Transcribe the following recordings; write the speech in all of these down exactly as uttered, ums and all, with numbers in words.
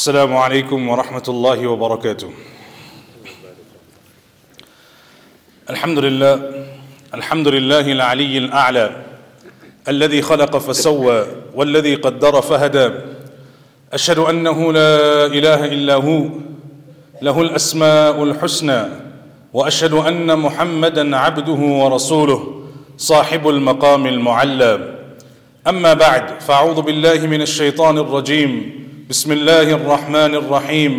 السلام عليكم ورحمة الله وبركاته. الحمد لله الحمد لله العلي الأعلى الذي خلق فسوى والذي قدر فهدى. أشهد أنه لا إله إلا هو له الأسماء الحسنى، وأشهد أن محمدا عبده ورسوله صاحب المقام المعلى. أما بعد، فأعوذ بالله من الشيطان الرجيم. بسم الله الرحمن الرحيم.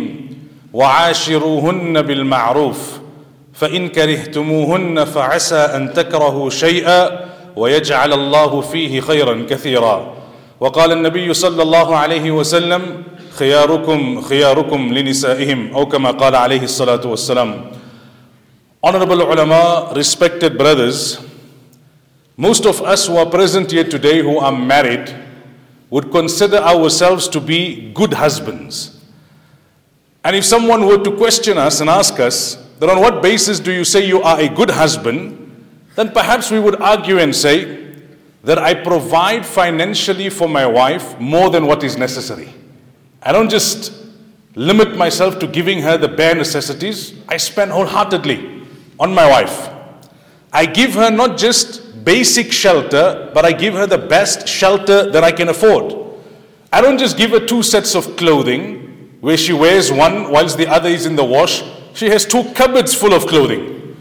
وعاشروهن بالمعروف فإن كرهتموهن فعسى أن تكرهوا شيئا ويجعل الله فيه خيرا كثيرا. وقال النبي صلى الله عليه وسلم: خياركم خياركم لنسائهم، أو كما قال عليه الصلاة والسلام. Honorable ulama, respected brothers, most of us who are present here today who are married would consider ourselves to be good husbands. And if someone were to question us and ask us that on what basis do you say you are a good husband, then perhaps we would argue and say that I provide financially for my wife more than what is necessary. I don't just limit myself to giving her the bare necessities. I spend wholeheartedly on my wife. I give her not just basic shelter, but I give her the best shelter that I can afford. I don't just give her two sets of clothing where she wears one whilst the other is in the wash. She has two cupboards full of clothing.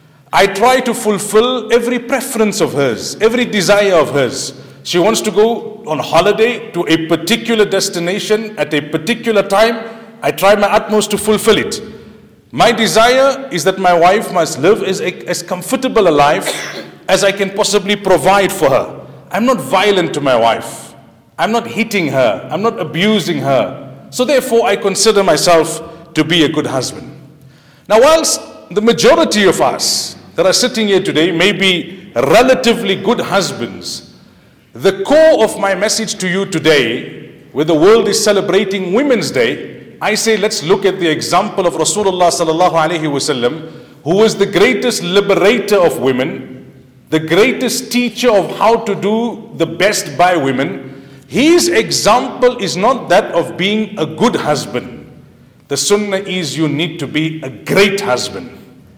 I try to fulfill every preference of hers, every desire of hers. She wants to go on holiday to a particular destination at a particular time. I try my utmost to fulfill it. My desire is that my wife must live as, a, as comfortable a life as I can possibly provide for her. I'm not violent to my wife. I'm not hitting her. I'm not abusing her. So therefore, I consider myself to be a good husband. Now, whilst the majority of us that are sitting here today may be relatively good husbands, the core of my message to you today, where the world is celebrating Women's Day, I say let's look at the example of Rasulullah sallallahu alaihi wasallam, who was the greatest liberator of women, the greatest teacher of how to do the best by women. His example is not that of being a good husband. The sunnah is you need to be a great husband.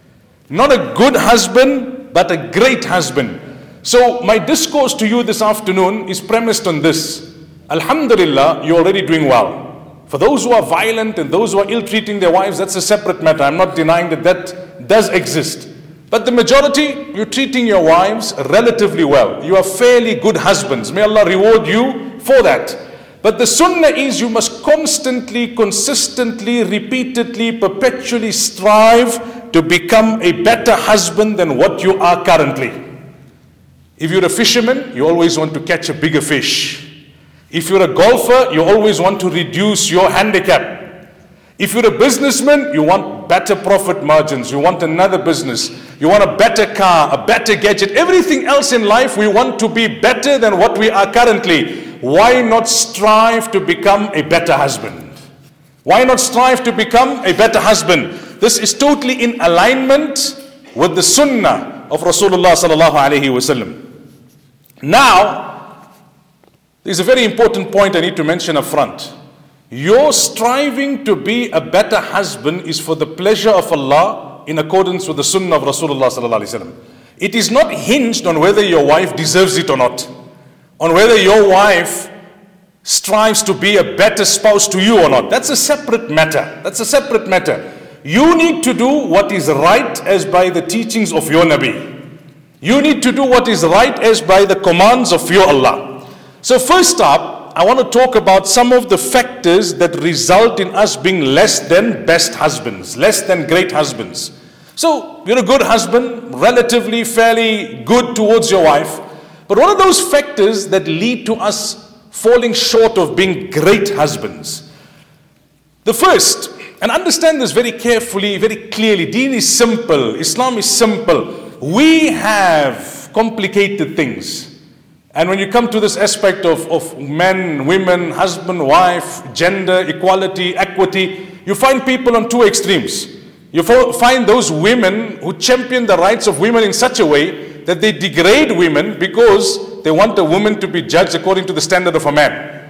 Not a good husband, but a great husband. So my discourse to you this afternoon is premised on this. Alhamdulillah, you're already doing well. For those who are violent and those who are ill-treating their wives, that's a separate matter. I'm not denying that that does exist. But the majority, you're treating your wives relatively well. You are fairly good husbands. May Allah reward you for that. But the sunnah is you must constantly, consistently, repeatedly, perpetually strive to become a better husband than what you are currently. If you're a fisherman, you always want to catch a bigger fish. If you're a golfer, you always want to reduce your handicap. If you're a businessman, you want better profit margins. You want another business. You want a better car, a better gadget. Everything else in life, we want to be better than what we are currently. Why not strive to become a better husband? Why not strive to become a better husband? This is totally in alignment with the sunnah of Rasulullah sallallahu alaihi wasallam. Now, there's a very important point I need to mention up front. Your striving to be a better husband is for the pleasure of Allah in accordance with the sunnah of Rasulullah sallallahu alaihi wasallam. It is not hinged on whether your wife deserves it or not, on whether your wife strives to be a better spouse to you or not. That's a separate matter. That's a separate matter. You need to do what is right as by the teachings of your Nabi. You need to do what is right as by the commands of your Allah. So first up, I want to talk about some of the factors that result in us being less than best husbands, less than great husbands. So you're a good husband, relatively fairly good towards your wife. But what are those factors that lead to us falling short of being great husbands? The first, and understand this very carefully, very clearly, Deen is simple, Islam is simple. We have complicated things. And when you come to this aspect of, of men, women, husband, wife, gender, equality, equity, you find people on two extremes. You find those women who champion the rights of women in such a way that they degrade women because they want a woman to be judged according to the standard of a man.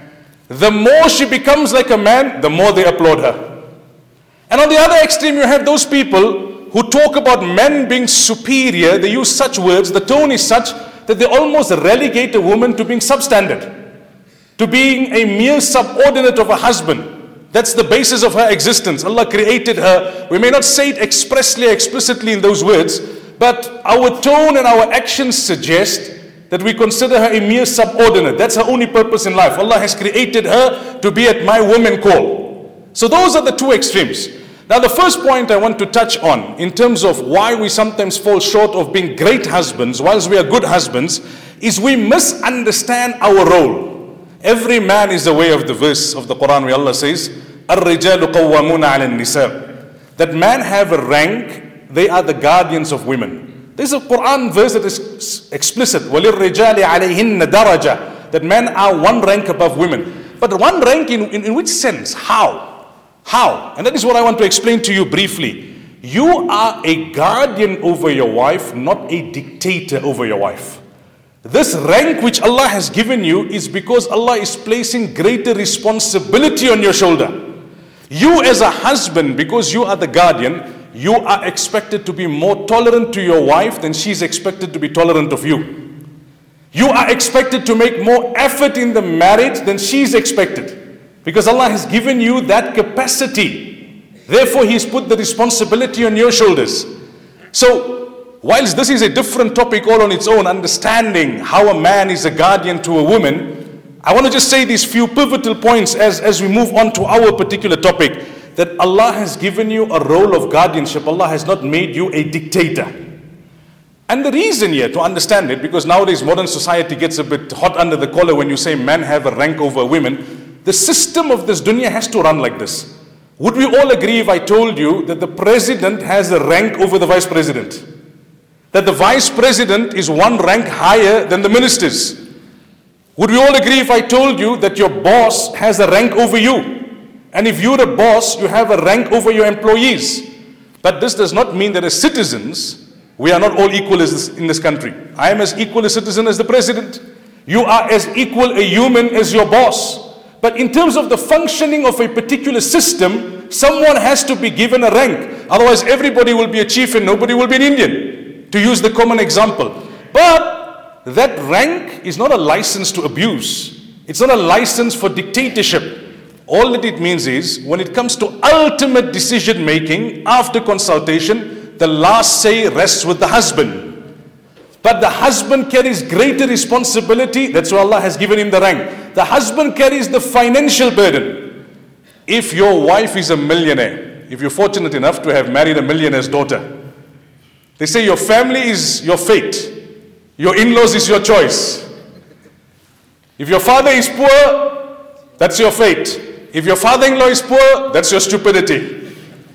the more she becomes like a man, the more they applaud her. And on the other extreme, you have those people who talk about men being superior. They use such words, the tone is such that they almost relegate a woman to being substandard, to being a mere subordinate of a husband. That's the basis of her existence. Allah created her. We may not say it expressly, explicitly in those words, but our tone and our actions suggest that we consider her a mere subordinate. That's her only purpose in life. Allah has created her to be at my woman call. So those are the two extremes. Now the first point I want to touch on in terms of why we sometimes fall short of being great husbands whilst we are good husbands is we misunderstand our role. Every man is aware of the verse of the Quran where Allah says, "Ar-rijalu qawwamuna 'ala an-nisa." That men have a rank, they are the guardians of women. There's a Quran verse that is explicit, وَلِلْرِجَالِ عَلَيْهِنَّ دَرَجَةً, that men are one rank above women. But one rank in, in, in which sense? How? How? And that is what I want to explain to you briefly. You are a guardian over your wife, not a dictator over your wife. This rank which Allah has given you is because Allah is placing greater responsibility on your shoulder. You as a husband, because you are the guardian, you are expected to be more tolerant to your wife than she's expected to be tolerant of you. You are expected to make more effort in the marriage than she's expected, because Allah has given you that capacity. Therefore, He's put the responsibility on your shoulders. So, whilst this is a different topic all on its own, understanding how a man is a guardian to a woman, I want to just say these few pivotal points as, as we move on to our particular topic, that Allah has given you a role of guardianship. Allah has not made you a dictator. And the reason here to understand it, because nowadays modern society gets a bit hot under the collar when you say men have a rank over women. The system of this dunya has to run like this. Would we all agree if I told you that the president has a rank over the vice president? That the vice president is one rank higher than the ministers? Would we all agree if I told you that your boss has a rank over you? And if you're a boss, you have a rank over your employees. But this does not mean that as citizens, we are not all equal as this, in this country. I am as equal a citizen as the president. You are as equal a human as your boss. But in terms of the functioning of a particular system, someone has to be given a rank. Otherwise, everybody will be a chief and nobody will be an Indian, to use the common example. But that rank is not a license to abuse. It's not a license for dictatorship. All that it means is, when it comes to ultimate decision making, after consultation, the last say rests with the husband. But the husband carries greater responsibility. That's why Allah has given him the rank. The husband carries the financial burden. If your wife is a millionaire, if you're fortunate enough to have married a millionaire's daughter, they say your family is your fate. Your in-laws is your choice. If your father is poor, that's your fate. If your father-in-law is poor, that's your stupidity.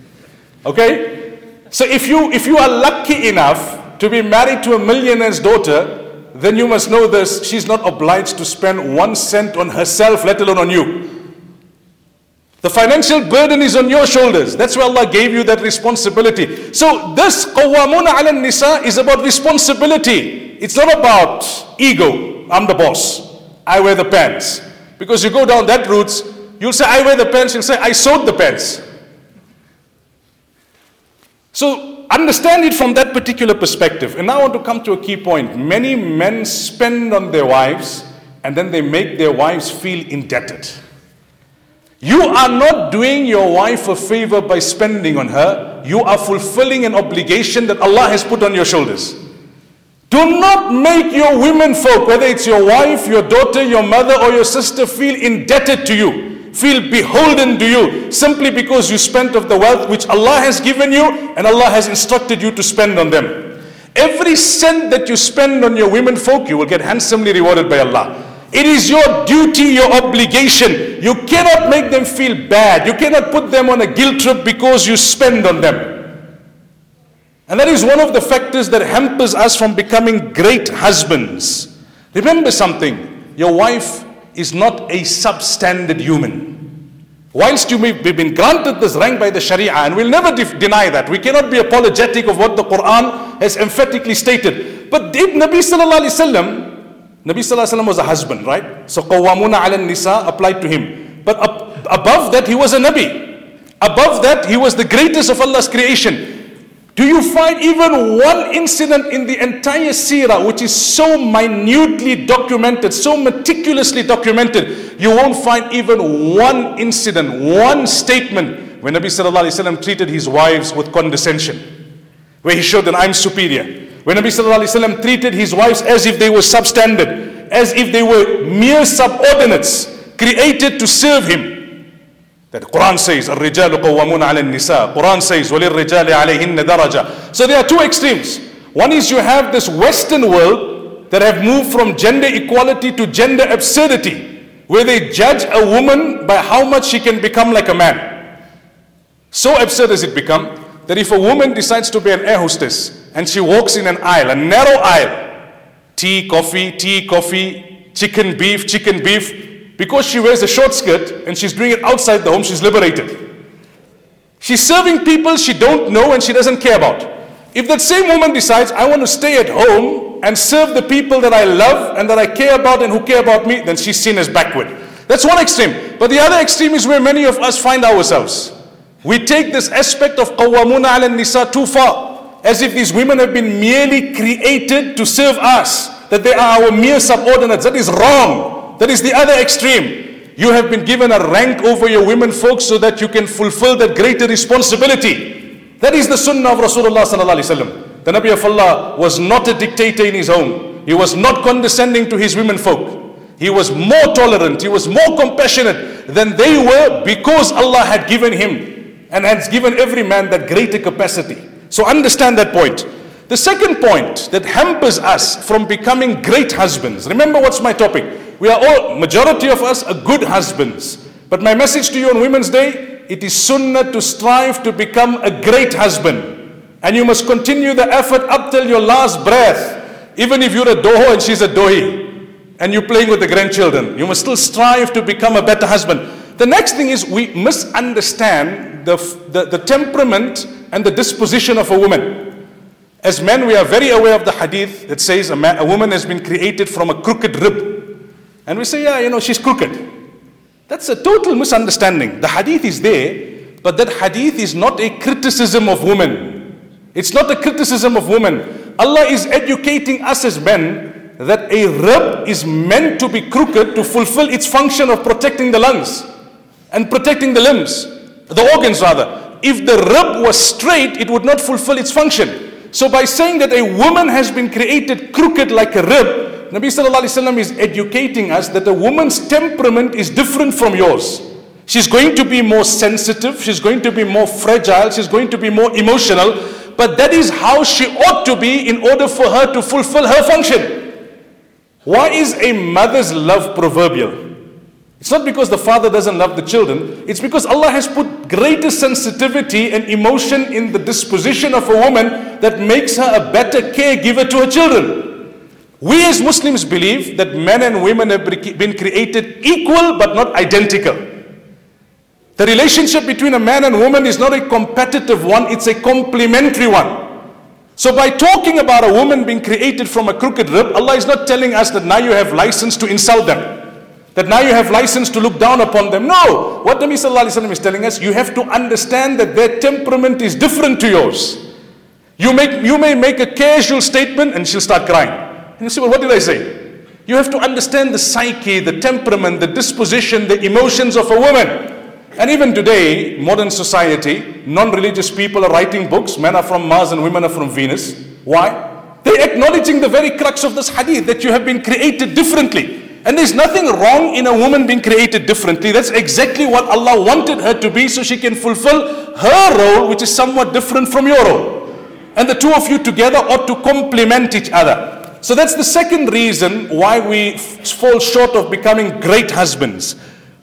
Okay? So if you, if you are lucky enough to be married to a millionaire's daughter, then you must know this, she's not obliged to spend one cent on herself, let alone on you. The financial burden is on your shoulders. That's why Allah gave you that responsibility. So this qawwamuna 'ala an-nisa is about responsibility. It's not about ego. I'm the boss. I wear the pants. Because you go down that route, you'll say, I wear the pants. You'll say, I sewed the pants. So understand it from that particular perspective. And now I want to come to a key point. Many men spend on their wives and then they make their wives feel indebted. You are not doing your wife a favor by spending on her. You are fulfilling an obligation that Allah has put on your shoulders. Do not make your women folk, whether it's your wife, your daughter, your mother or your sister, feel indebted to you, feel beholden to you, simply because you spent of the wealth which Allah has given you and Allah has instructed you to spend on them. Every cent that you spend on your women folk, you will get handsomely rewarded by Allah. It is your duty, your obligation. You cannot make them feel bad. You cannot put them on a guilt trip because you spend on them. And that is one of the factors that hampers us from becoming great husbands. Remember something, your wife is not a substandard human. Whilst you may have been granted this rank by the Sharia, and we'll never deny that, we cannot be apologetic of what the Quran has emphatically stated. But did Nabi Sallallahu Alaihi Wasallam Nabi Sallallahu Alaihi Wasallam was a husband, right? So qawwamuna ala nisa applied to him. But up, above that, he was a Nabi. Above that, he was the greatest of Allah's creation. Do you find even one incident in the entire seerah which is so minutely documented, so meticulously documented? You won't find even one incident, one statement when Nabi Sallallahu Alaihi Wasallam treated his wives with condescension, where he showed that I'm superior. When Nabi Sallallahu Alaihi Wasallam treated his wives as if they were substandard, as if they were mere subordinates, created to serve him. That Quran says, الرجال قوامون على النساء. Quran says, وَلِلرِّجَالِ عَلَيْهِنَّ دَرَجَةً. So there are two extremes. One is you have this Western world that have moved from gender equality to gender absurdity, where they judge a woman by how much she can become like a man. So absurd has it become that if a woman decides to be an air hostess and she walks in an aisle, a narrow aisle, tea, coffee, tea, coffee, chicken, beef, chicken, beef, because she wears a short skirt and she's doing it outside the home, she's liberated. She's serving people she don't know and she doesn't care about. If that same woman decides, I want to stay at home and serve the people that I love and that I care about and who care about me, then she's seen as backward. That's one extreme. But the other extreme is where many of us find ourselves. We take this aspect of qawwamuna ala nisa too far, as if these women have been merely created to serve us, that they are our mere subordinates. That is wrong. That is the other extreme. You have been given a rank over your women folks so that you can fulfill that greater responsibility. That is the sunnah of Rasulullah Sallallahu Alaihi Wasallam. The Nabi of Allah was not a dictator in his home. He was not condescending to his women folk. He was more tolerant. He was more compassionate than they were, because Allah had given him and has given every man that greater capacity. So understand that point. The second point that hampers us from becoming great husbands. Remember what's my topic. We are all, majority of us are good husbands. But my message to you on Women's Day, it is sunnah to strive to become a great husband. And you must continue the effort up till your last breath. Even if you're a doho and she's a dohi, and you're playing with the grandchildren, you must still strive to become a better husband. The next thing is we must understand the, the, the temperament and the disposition of a woman. As men, we are very aware of the hadith that says a, man, a woman has been created from a crooked rib. And we say, yeah, you know, she's crooked. That's a total misunderstanding. The hadith is there, but that hadith is not a criticism of women. It's not a criticism of women. Allah is educating us as men that a rib is meant to be crooked to fulfill its function of protecting the lungs and protecting the limbs, the organs rather. If the rib was straight, it would not fulfill its function. So by saying that a woman has been created crooked like a rib, Nabi Sallallahu Alaihi Wasallam is educating us that a woman's temperament is different from yours. She's going to be more sensitive, she's going to be more fragile, she's going to be more emotional, but that is how she ought to be in order for her to fulfill her function. Why is a mother's love proverbial? It's not because the father doesn't love the children, it's because Allah has put greater sensitivity and emotion in the disposition of a woman that makes her a better caregiver to her children. We as Muslims believe that men and women have been created equal but not identical. The relationship between a man and woman is not a competitive one, it's a complementary one. So by talking about a woman being created from a crooked rib, Allah is not telling us that now you have license to insult them, that now you have license to look down upon them. No! What Nabi Sallallahu Alaihi Wasallam is telling us, you have to understand that their temperament is different to yours. You, make, you may make a casual statement and she'll start crying. And you say, well, what did I say? You have to understand the psyche, the temperament, the disposition, the emotions of a woman. And even today, modern society, non-religious people are writing books. Men are from Mars and women are from Venus. Why? They're acknowledging the very crux of this hadith, that you have been created differently. And there's nothing wrong in a woman being created differently. That's exactly what Allah wanted her to be, so she can fulfill her role, which is somewhat different from your role. And the two of you together ought to complement each other. So that's the second reason why we fall short of becoming great husbands.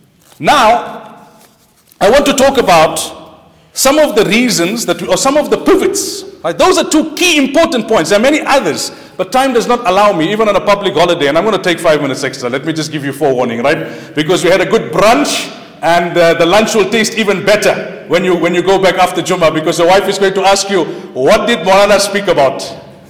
Now, I want to talk about some of the reasons that, we, or some of the pivots. Right? Those are two key important points. There are many others, but time does not allow me, even on a public holiday, and I'm going to take five minutes extra. Let me just give you forewarning, right? Because we had a good brunch, and uh, the lunch will taste even better when you, when you go back after Jummah, because your wife is going to ask you, what did Maulana speak about?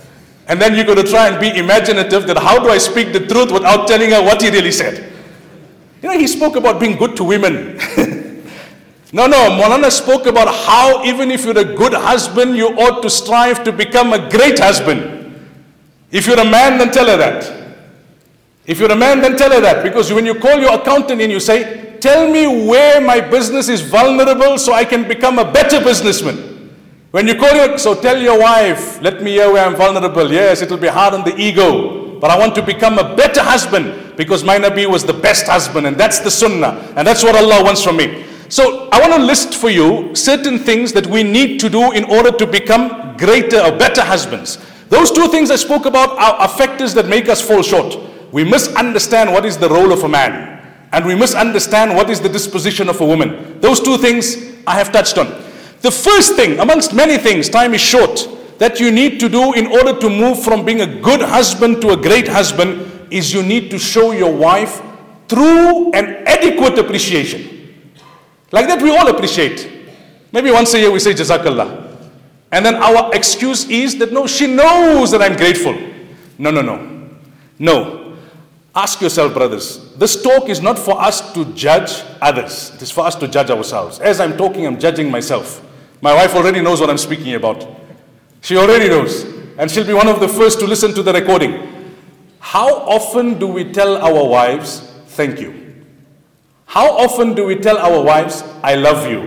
And then you're going to try and be imaginative that how do I speak the truth without telling her what he really said? You know, he spoke about being good to women. No, no, Maulana spoke about how even if you're a good husband, you ought to strive to become a great husband. If you're a man, then tell her that. If you're a man, then tell her that. Because when you call your accountant and you say, tell me where my business is vulnerable so I can become a better businessman. When you call your, so tell your wife, let me hear where I'm vulnerable. Yes, it'll be hard on the ego, but I want to become a better husband because my Nabi was the best husband, and that's the sunnah, and that's what Allah wants from me. So I want to list for you certain things that we need to do in order to become greater or better husbands. Those two things I spoke about are, are factors that make us fall short. We must understand what is the role of a man, and we must understand what is the disposition of a woman. Those two things I have touched on. The first thing, amongst many things, time is short, that you need to do in order to move from being a good husband to a great husband is you need to show your wife true and adequate appreciation. Like that we all appreciate. Maybe once a year we say Jazakallah. And then our excuse is that no, she knows that I'm grateful. No, no, no. No. Ask yourself, brothers, this talk is not for us to judge others. It is for us to judge ourselves. As I'm talking, I'm judging myself. My wife already knows what I'm speaking about. She already knows. And she'll be one of the first to listen to the recording. How often do we tell our wives, thank you? How often do we tell our wives, I love you?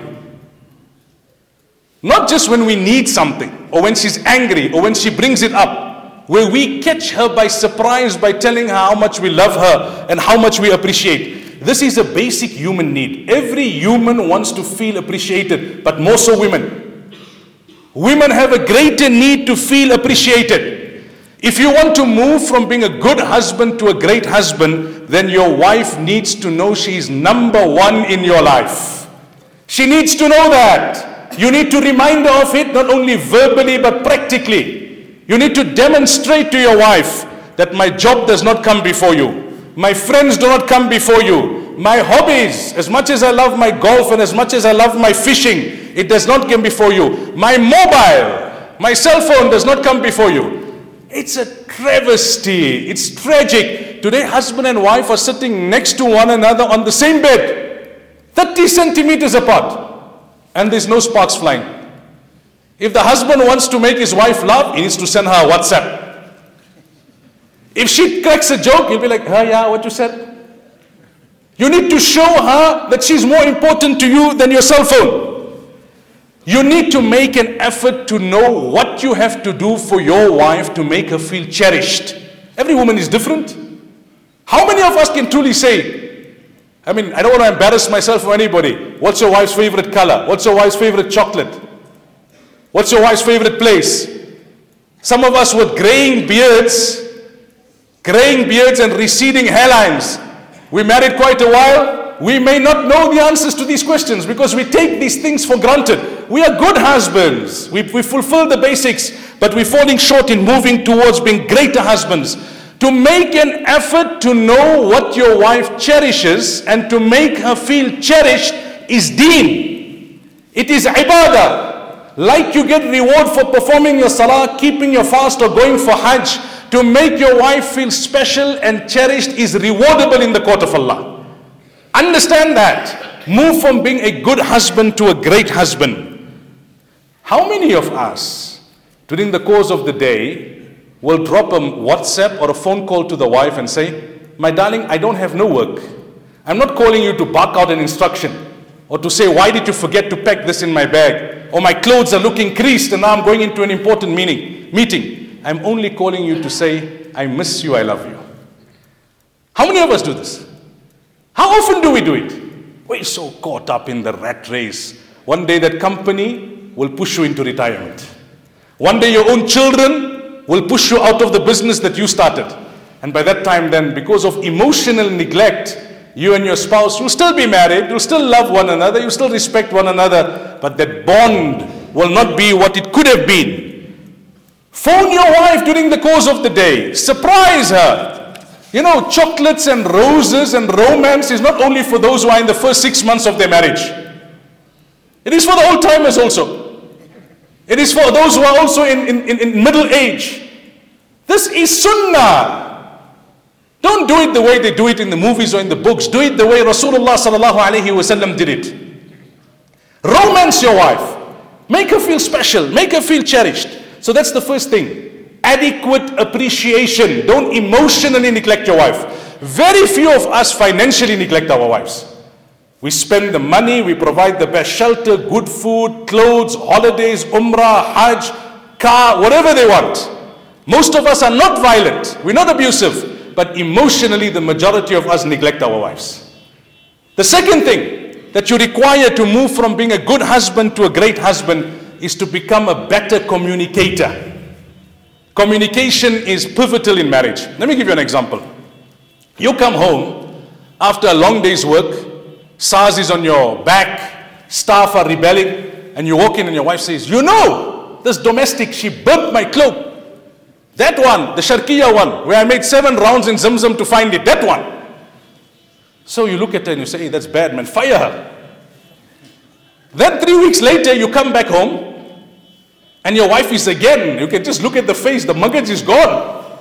Not just when we need something, or when she's angry, or when she brings it up, where we catch her by surprise by telling her how much we love her and how much we appreciate. This is a basic human need. Every human wants to feel appreciated, but more so women. Women have a greater need to feel appreciated. If you want to move from being a good husband to a great husband, then your wife needs to know she is number one in your life. She needs to know that. You need to remind her of it, not only verbally, but practically. You need to demonstrate to your wife that my job does not come before you. My friends do not come before you. My hobbies, as much as I love my golf and as much as I love my fishing, it does not come before you. My mobile, my cell phone does not come before you. It's a travesty. It's tragic. Today, husband and wife are sitting next to one another on the same bed, thirty centimeters apart, and there's no sparks flying. If the husband wants to make his wife laugh, he needs to send her a WhatsApp. If she cracks a joke, he'll be like, oh yeah, what you said? You need to show her that she's more important to you than your cell phone. You need to make an effort to know what you have to do for your wife to make her feel cherished. Every woman is different. How many of us can truly say, I mean, I don't want to embarrass myself or anybody. What's your wife's favorite color? What's your wife's favorite chocolate? What's your wife's favorite place? Some of us with graying beards, graying beards and receding hairlines. We married quite a while. We may not know the answers to these questions because we take these things for granted. We are good husbands. We, we fulfill the basics, but we're falling short in moving towards being greater husbands. To make an effort to know what your wife cherishes and to make her feel cherished is deen. It is ibadah. Like you get reward for performing your salah, keeping your fast or going for hajj, to make your wife feel special and cherished is rewardable in the court of Allah. Understand that. Move from being a good husband to a great husband. How many of us, during the course of the day, will drop a WhatsApp or a phone call to the wife and say, my darling, I don't have no work. I'm not calling you to bark out an instruction or to say, why did you forget to pack this in my bag? Or my clothes are looking creased and now I'm going into an important meeting. meeting. I'm only calling you to say, I miss you, I love you. How many of us do this? How often do we do it? We're so caught up in the rat race. One day that company will push you into retirement. One day your own children will push you out of the business that you started. And by that time then, because of emotional neglect, you and your spouse, you'll still be married, you'll still love one another, you'll still respect one another, but that bond will not be what it could have been. Phone your wife during the course of the day. Surprise her. You know, chocolates and roses and romance is not only for those who are in the first six months of their marriage. It is for the old timers also. It is for those who are also in, in, in middle age. This is sunnah. Don't do it the way they do it in the movies or in the books. Do it the way Rasulullah sallallahu alaihi wasallam did it. Romance your wife. Make her feel special. Make her feel cherished. So that's the first thing. Adequate appreciation. Don't emotionally neglect your wife. Very few of us financially neglect our wives. We spend the money, we provide the best shelter, good food, clothes, holidays, umrah, hajj, car, whatever they want. Most of us are not violent. We're not abusive. But emotionally, the majority of us neglect our wives. The second thing that you require to move from being a good husband to a great husband is to become a better communicator. Communication is pivotal in marriage. Let me give you an example. You come home after a long day's work, SARS is on your back, staff are rebelling, and you walk in and your wife says, you know, this domestic, she burnt my cloak. That one, the Sharqiya one, where I made seven rounds in Zamzam to find it, that one. So you look at her and you say, hey, that's bad, man, fire her. Then three weeks later, you come back home, and your wife is again, you can just look at the face, the muggage is gone.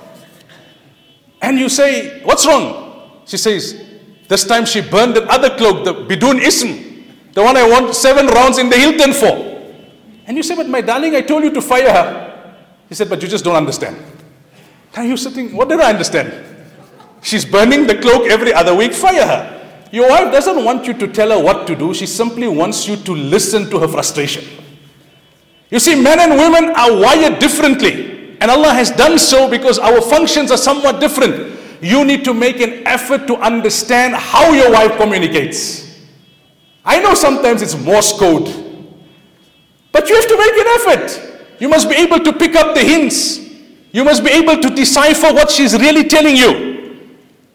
And you say, what's wrong? She says, this time she burned that other cloak, the Bidun Ism, the one I want seven rounds in the Hilton for. And you say, but my darling, I told you to fire her. He said, but you just don't understand. And you sitting, what did I understand? She's burning the cloak every other week, fire her. Your wife doesn't want you to tell her what to do. She simply wants you to listen to her frustration. You see, men and women are wired differently. And Allah has done so because our functions are somewhat different. You need to make an effort to understand how your wife communicates. I know sometimes it's Morse code. But you have to make an effort. You must be able to pick up the hints. You must be able to decipher what she's really telling you.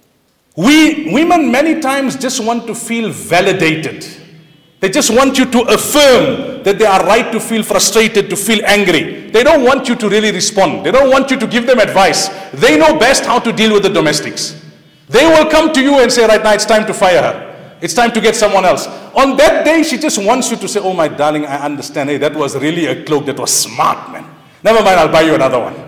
We women many times just want to feel validated. They just want you to affirm that they are right to feel frustrated, to feel angry. They don't want you to really respond. They don't want you to give them advice. They know best how to deal with the domestics. They will come to you and say, right now it's time to fire her. It's time to get someone else. On that day, she just wants you to say, oh my darling, I understand. Hey, that was really a cloak that was smart, man. Never mind, I'll buy you another one.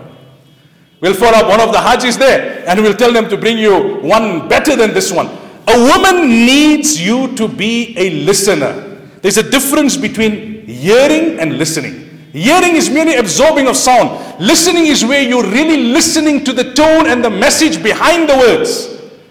We'll follow up one of the Hajis there and we'll tell them to bring you one better than this one. A woman needs you to be a listener. There's a difference between hearing and listening. Hearing is merely absorbing of sound. Listening is where you're really listening to the tone and the message behind the words.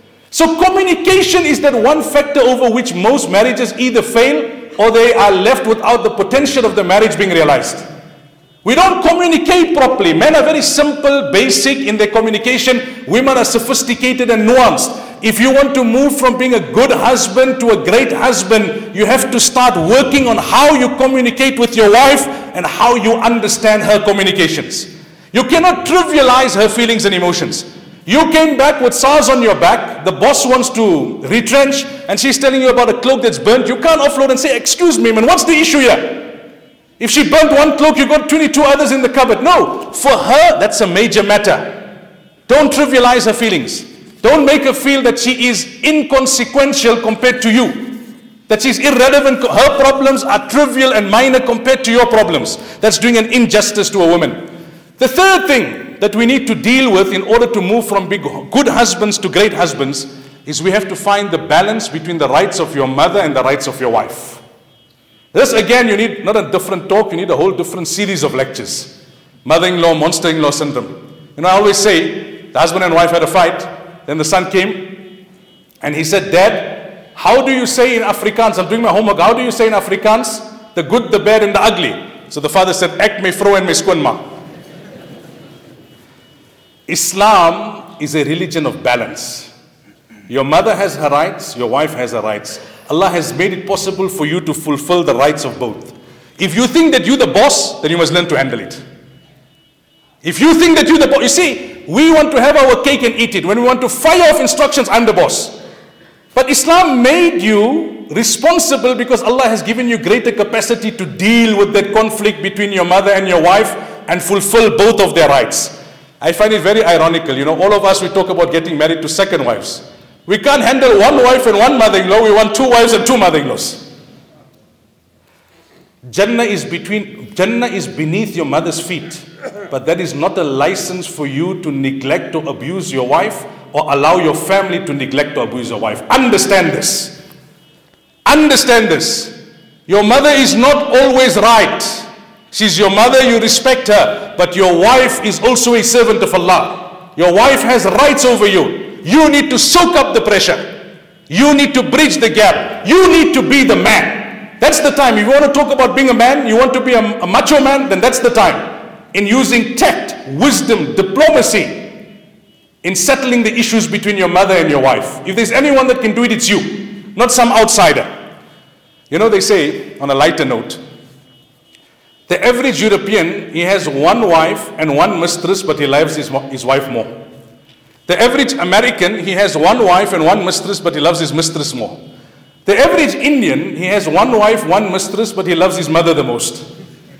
So communication is that one factor over which most marriages either fail or they are left without the potential of the marriage being realized. We don't communicate properly. Men are very simple, basic in their communication. Women are sophisticated and nuanced. If you want to move from being a good husband to a great husband, you have to start working on how you communicate with your wife and how you understand her communications. You cannot trivialize her feelings and emotions. You came back with SARS on your back, the boss wants to retrench, and she's telling you about a cloak that's burnt. You can't offload and say, excuse me, man, what's the issue here? If she burnt one cloak, you got twenty-two others in the cupboard. No, for her, that's a major matter. Don't trivialize her feelings. Don't make her feel that she is inconsequential compared to you. That she's irrelevant. Her problems are trivial and minor compared to your problems. That's doing an injustice to a woman. The third thing that we need to deal with in order to move from big, good husbands to great husbands is we have to find the balance between the rights of your mother and the rights of your wife. This again, you need not a different talk, you need a whole different series of lectures. Mother-in-law, monster-in-law syndrome. You know, I always say, the husband and wife had a fight, then the son came and he said, Dad, how do you say in Afrikaans, I'm doing my homework, how do you say in Afrikaans, the good, the bad and the ugly? So the father said, ek my vrou en my skoonma. Islam is a religion of balance. Your mother has her rights, your wife has her rights. Allah has made it possible for you to fulfill the rights of both. If you think that you're the boss, then you must learn to handle it. If you think that you're the boss, you see, we want to have our cake and eat it. When we want to fire off instructions, I'm the boss. But Islam made you responsible because Allah has given you greater capacity to deal with that conflict between your mother and your wife and fulfill both of their rights. I find it very ironical, you know, all of us, we talk about getting married to second wives. We can't handle one wife and one mother-in-law, we want two wives and two mother-in-laws. Jannah is between, Jannah is beneath your mother's feet. But that is not a license for you to neglect or abuse your wife or allow your family to neglect or abuse your wife. Understand this. Understand this. Your mother is not always right. She's your mother, you respect her. But your wife is also a servant of Allah. Your wife has rights over you. You need to soak up the pressure. You need to bridge the gap. You need to be the man. That's the time. If you want to talk about being a man, you want to be a, a macho man, then that's the time. In using tact, wisdom, diplomacy, in settling the issues between your mother and your wife. If there's anyone that can do it, it's you, not some outsider. You know, they say, on a lighter note, the average European, he has one wife and one mistress, but he loves his, his wife more. The average American, he has one wife and one mistress, but he loves his mistress more. The average Indian, he has one wife, one mistress, but he loves his mother the most.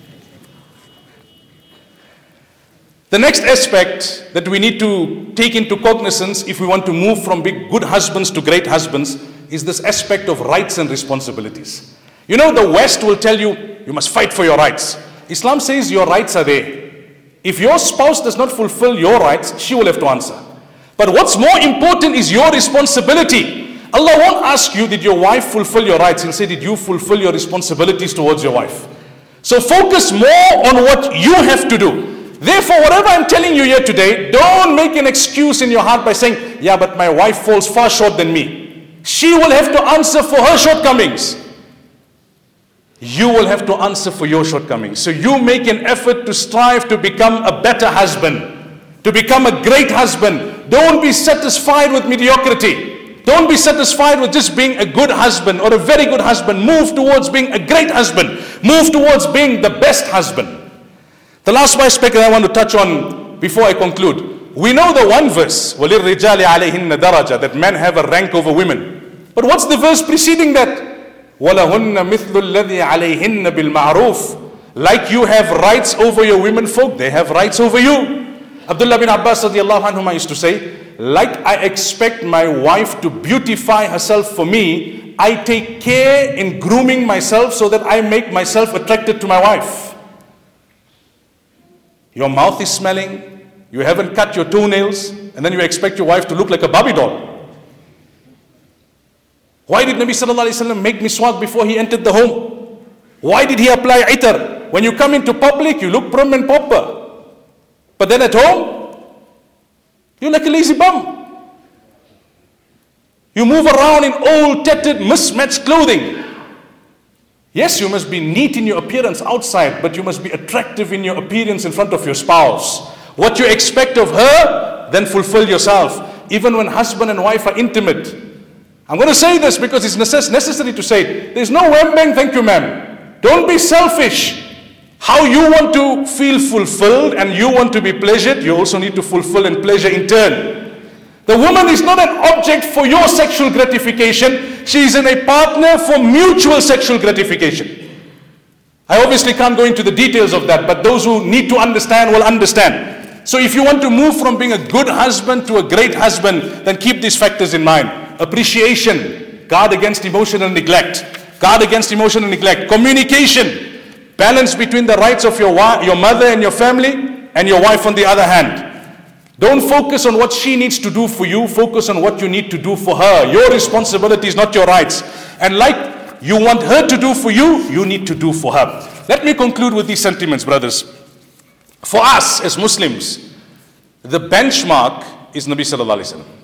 The next aspect that we need to take into cognizance if we want to move from big good husbands to great husbands is this aspect of rights and responsibilities. You know, the West will tell you, you must fight for your rights. Islam says your rights are there. If your spouse does not fulfill your rights, she will have to answer. But what's more important is your responsibility. Allah won't ask you, did your wife fulfill your rights? He'll say, did you fulfill your responsibilities towards your wife? So focus more on what you have to do. Therefore, whatever I'm telling you here today, don't make an excuse in your heart by saying, yeah, but my wife falls far short than me. She will have to answer for her shortcomings. You will have to answer for your shortcomings. So you make an effort to strive to become a better husband, to become a great husband. Don't be satisfied with mediocrity. Don't be satisfied with just being a good husband or a very good husband. Move towards being a great husband. Move towards being the best husband. The last aspect that I want to touch on before I conclude. We know the one verse, وَلِلْرِجَالِ عَلَيْهِنَّ دَرَجَةً, that men have a rank over women. But what's the verse preceding that? وَلَهُنَّ مِثْلُ الَّذِي عَلَيْهِنَّ بِالْمَعْرُوفِ. Like you have rights over your women folk, they have rights over you. Abdullah bin Abbas radiallahu anhuma used to say, like I expect my wife to beautify herself for me, I take care in grooming myself so that I make myself attracted to my wife. Your mouth is smelling, you haven't cut your toenails, and then you expect your wife to look like a Barbie doll. Why did Nabi sallallahu alayhi wa sallam make miswak before he entered the home? Why did he apply itar? When you come into public, you look prim and proper. But then at home, you're like a lazy bum. You move around in old, tattered, mismatched clothing. Yes, you must be neat in your appearance outside, but you must be attractive in your appearance in front of your spouse. What you expect of her, then fulfill yourself. Even when husband and wife are intimate. I'm going to say this because it's necess- necessary to say, there's no wham bang, thank you ma'am. Don't be selfish. How you want to feel fulfilled and you want to be pleasured, you also need to fulfill and pleasure in turn. The woman is not an object for your sexual gratification. She is in a partner for mutual sexual gratification. I obviously can't go into the details of that, but those who need to understand will understand. So if you want to move from being a good husband to a great husband, then keep these factors in mind. Appreciation, guard against emotional neglect. Guard against emotional neglect. Communication, balance between the rights of your, your mother and your family and your wife on the other hand. Don't focus on what she needs to do for you. Focus on what you need to do for her. Your responsibility is not your rights. And like you want her to do for you, you need to do for her. Let me conclude with these sentiments, brothers. For us as Muslims, the benchmark is Nabi sallallahu alaihi wasallam.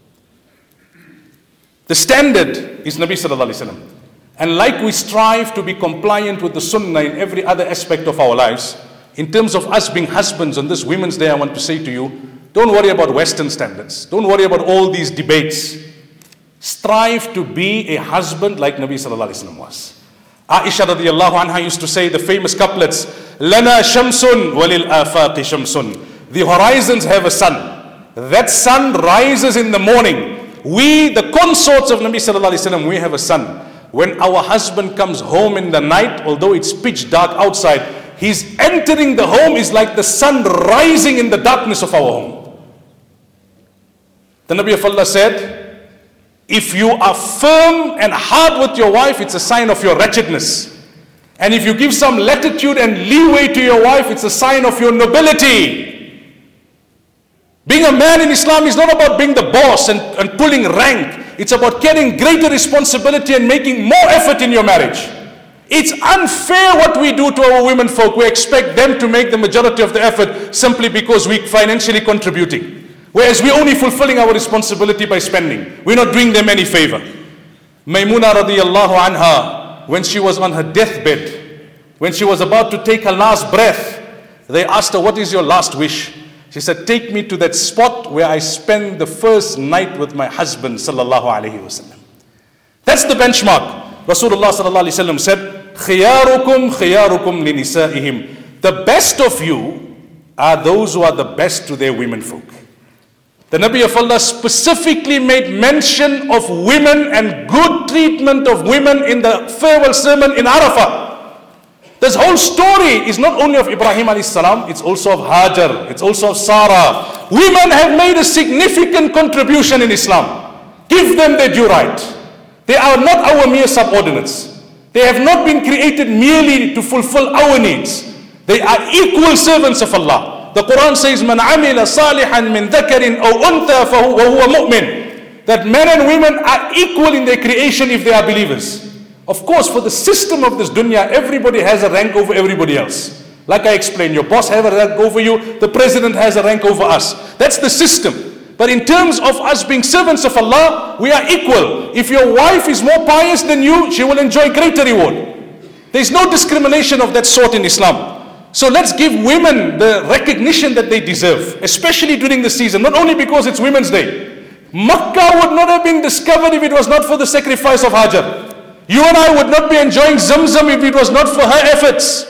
The standard is Nabi sallallahu alaihi wasallam. And like we strive to be compliant with the sunnah in every other aspect of our lives, in terms of us being husbands on this Women's Day, I want to say to you, don't worry about Western standards. Don't worry about all these debates. Strive to be a husband like Nabi sallallahu alaihi wasallam was. Aisha radiallahu anha used to say the famous couplets, Lana shamsun walil afaqi shamsun. The horizons have a sun. That sun rises in the morning. We, the consorts of Nabi sallallahu alaihi wasallam, we have a sun. When our husband comes home in the night, although it's pitch dark outside, his entering the home is like the sun rising in the darkness of our home. The Nabi of Allah said, if you are firm and hard with your wife, it's a sign of your wretchedness. And if you give some latitude and leeway to your wife, it's a sign of your nobility. Being a man in Islam is not about being the boss and, and pulling rank. It's about carrying greater responsibility and making more effort in your marriage. It's unfair what we do to our women folk. We expect them to make the majority of the effort simply because we're financially contributing. Whereas we're only fulfilling our responsibility by spending. We're not doing them any favor. Maymuna radiallahu anha, when she was on her deathbed, when she was about to take her last breath, they asked her, what is your last wish? She said, take me to that spot where I spend the first night with my husband, sallallahu alayhi wasallam. That's the benchmark. Rasulullah sallallahu alayhi wasallam said, خِيَارُكُمْ خِيَارُكُمْ لِنِسَائِهِمْ. The best of you are those who are the best to their women folk. The Nabi of Allah specifically made mention of women and good treatment of women in the farewell sermon in Arafah. This whole story is not only of Ibrahim alayhi salam, it's also of Hajar, it's also of Sarah. Women have made a significant contribution in Islam. Give them their due right. They are not our mere subordinates. They have not been created merely to fulfill our needs. They are equal servants of Allah. The Quran says, "Man amila salihan min dhakarin aw untha fa huwa mu'min." That men and women are equal in their creation if they are believers. Of course, for the system of this dunya, everybody has a rank over everybody else. Like I explained, your boss has a rank over you, the president has a rank over us. That's the system. But in terms of us being servants of Allah, we are equal. If your wife is more pious than you, she will enjoy greater reward. There is no discrimination of that sort in Islam. So let's give women the recognition that they deserve, especially during the season, not only because it's Women's Day. Makkah would not have been discovered if it was not for the sacrifice of Hajar. You and I would not be enjoying Zamzam if it was not for her efforts.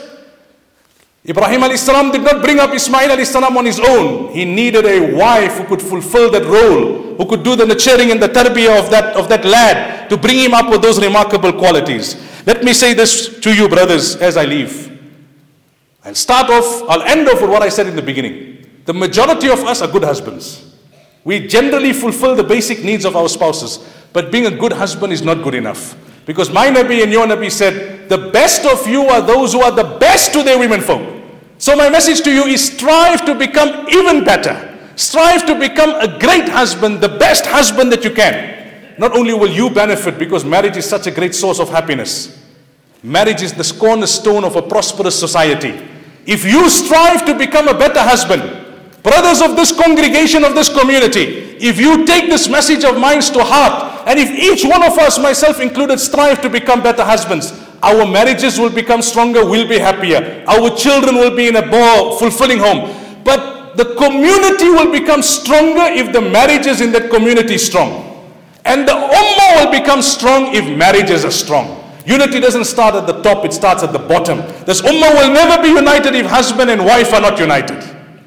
Ibrahim alayhi salam did not bring up Ismail alayhi salam on his own. He needed a wife who could fulfill that role, who could do the nurturing and the tarbiyah of that, of that lad, to bring him up with those remarkable qualities. Let me say this to you, brothers, as I leave. I'll start off, I'll end off with what I said in the beginning. The majority of us are good husbands. We generally fulfill the basic needs of our spouses. But being a good husband is not good enough. Because my Nabi and your Nabi said, the best of you are those who are the best to their women folk. So my message to you is strive to become even better. Strive to become a great husband, the best husband that you can. Not only will you benefit because marriage is such a great source of happiness. Marriage is the cornerstone of a prosperous society. If you strive to become a better husband, brothers of this congregation, of this community, if you take this message of mine to heart, and if each one of us, myself included, strive to become better husbands, our marriages will become stronger, we'll be happier. Our children will be in a more fulfilling home. But the community will become stronger if the marriages in that community is strong. And the ummah will become strong if marriages are strong. Unity doesn't start at the top, it starts at the bottom. This ummah will never be united if husband and wife are not united.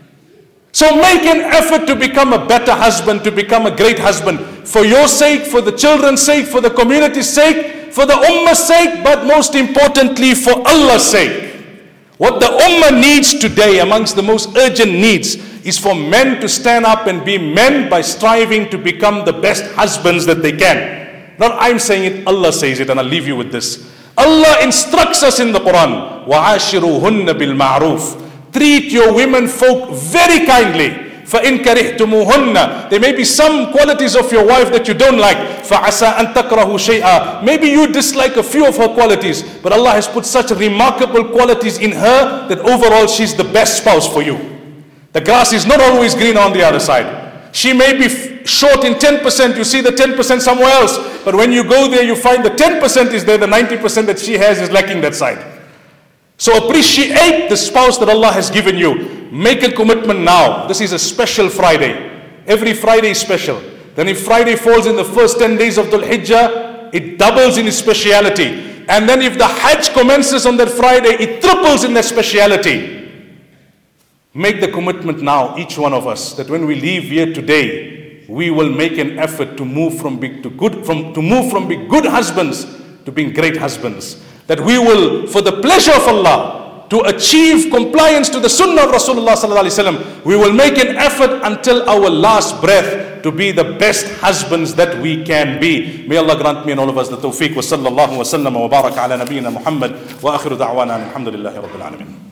So make an effort to become a better husband, to become a great husband. For your sake, for the children's sake, for the community's sake, for the ummah's sake, but most importantly for Allah's sake. What the ummah needs today, amongst the most urgent needs, is for men to stand up and be men by striving to become the best husbands that they can. Not I'm saying it, Allah says it, and I'll leave you with this. Allah instructs us in the Quran, وَعَاشِرُوهُنَّ بِالْمَعْرُوفِ. Treat your women folk very kindly. فَإِن كَرِهْتُمُوهُنَّ. There may be some qualities of your wife that you don't like. فَعَسَىٰ أَن تَكْرَهُ شَيْئًا. Maybe you dislike a few of her qualities, but Allah has put such remarkable qualities in her that overall she's the best spouse for you. The grass is not always green on the other side. She may be short in ten percent, you see the ten percent somewhere else, but when you go there you find the ten percent is there, the ninety percent that she has is lacking that side. So appreciate the spouse that Allah has given you. Make a commitment now. This is a special Friday. Every Friday is special. Then if Friday falls in the first ten days of Dhul Hijjah, it doubles in its speciality. And then if the Hajj commences on that Friday, it triples in that speciality. Make the commitment now, each one of us, that when we leave here today, we will make an effort to move from big to good, from to move from being good husbands to being great husbands. That we will, for the pleasure of Allah, to achieve compliance to the Sunnah of Rasulullah sallallahu alaihi wasallam, we will make an effort until our last breath to be the best husbands that we can be. May Allah grant me and all of us the tawfiq. Wa sallallahu wa sallam wa baraka ala nabiyyina Muhammad wa akhiru da'wana alhamdulillahi rabbil alamin.